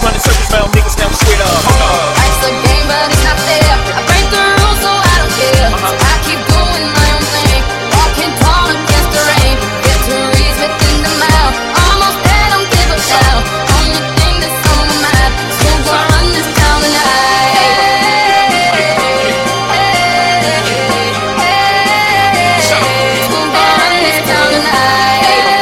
run the circus round niggas, now we swear to Life's a game, but it's not fair. I break the rules, so I don't care. I keep doing my own thing, walking tall against the rain. Victories within the mile. Almost there, don't give a damn. Only thing that's on my mind is who's gonna run this town tonight. Who's gonna run this town tonight?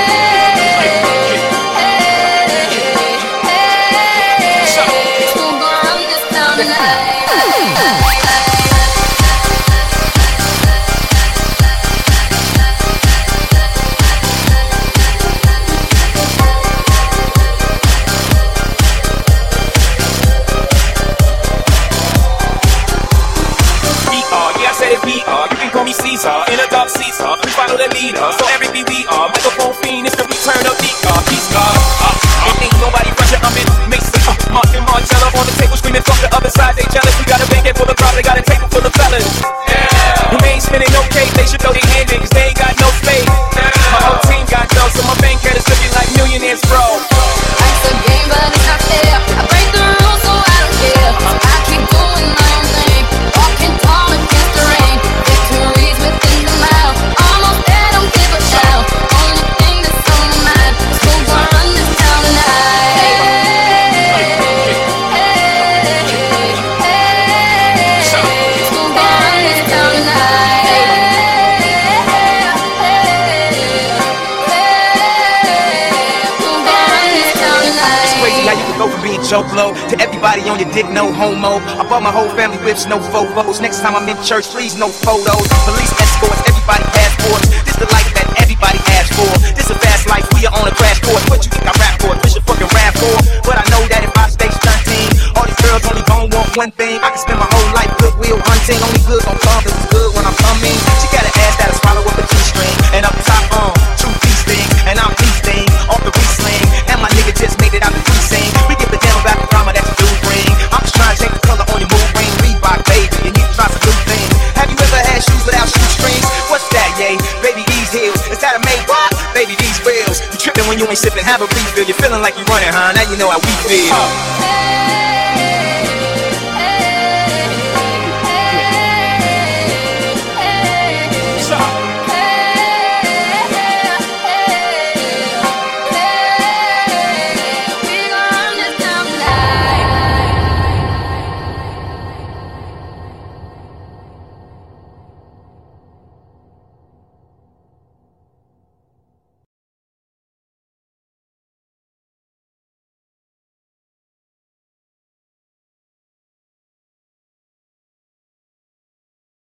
Caesar, in a dark Caesar, we follow the leader, so everything we are, microphone fiend, it's the return of peace God, ain't nobody pressure, I'm in Mason, Martin Marcello on the table, screaming from the other side, they jealous, we got a banquet full of crowd, they got a table full of fellas, yeah, they ain't spinning no cake, they should throw their hand in, cause they ain't got no space, my whole team got dough, so my bank credits looking like millionaires, bro. Life's a game, but it's not fair, I break the rules, so I don't care, I keep doing my own thing, walking tall against the rain. Within the mile, almost there, don't give a damn. Only thing that's on my mind is who's gonna run this town tonight. Who's gonna run this town tonight? Who's gonna run this town tonight? It's crazy how you can go from being Joe Blow to everybody on your dick, no homo. I bought my whole family whips, no Vovos. Next time I'm in church, please, no photos. Police escorts, everybody passports. This the life that everybody asks for. This a fast life, we are on a crash course. What you think I rap for? Push a fucking rap for? But I know that if I stay stunting, all these girls only gon' want one thing. I can spend my whole life goodwill hunting. Only good gon' come, cause it's good when I'm coming. She got an ass that'll swallow up a G-string. And up top, true feasting. And I'm feasting off the re-sling. And my nigga just made it out the pre-sing. We give it down back the drama that you do bring. I'm just trying to change the color on your mood ring. Reebok, baby, you need to try some new things. Have you ever had shoes without shoestrings? What's that, yay? Baby, these heels. Is that a made what? Baby, these wheels. You tripping when you ain't sipping, have a refill. You're feeling like you're running, huh? Now you know how we feel.